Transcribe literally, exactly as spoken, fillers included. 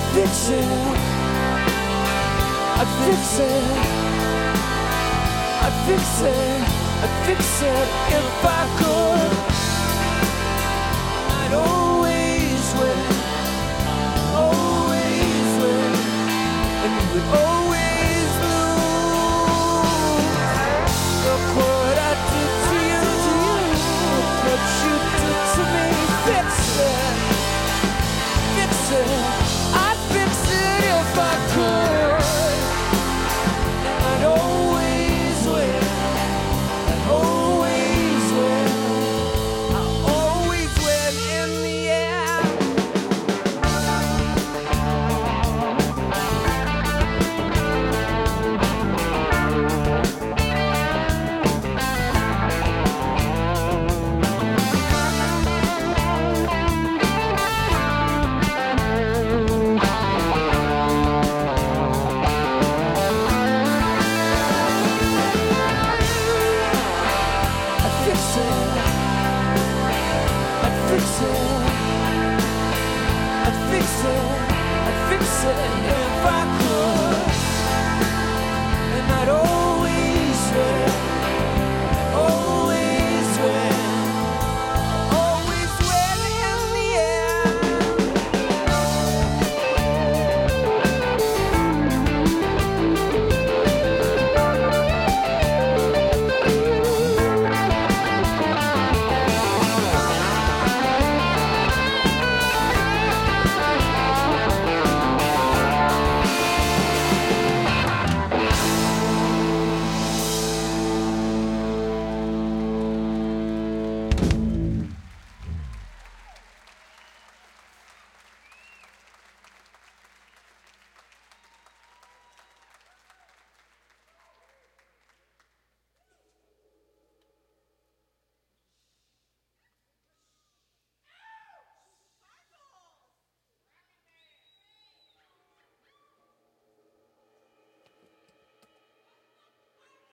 fix it. I'd fix it. I'd fix it. I'd fix it if I could. I'd always win, always win, and you would always lose. Look what I did to you, look what you did to me. Fix it, fix it. I'd fix it if I could. I'd always win, I'd always win, I'd always win in the end. Fix it, I'd fix it, I'd fix it if I could.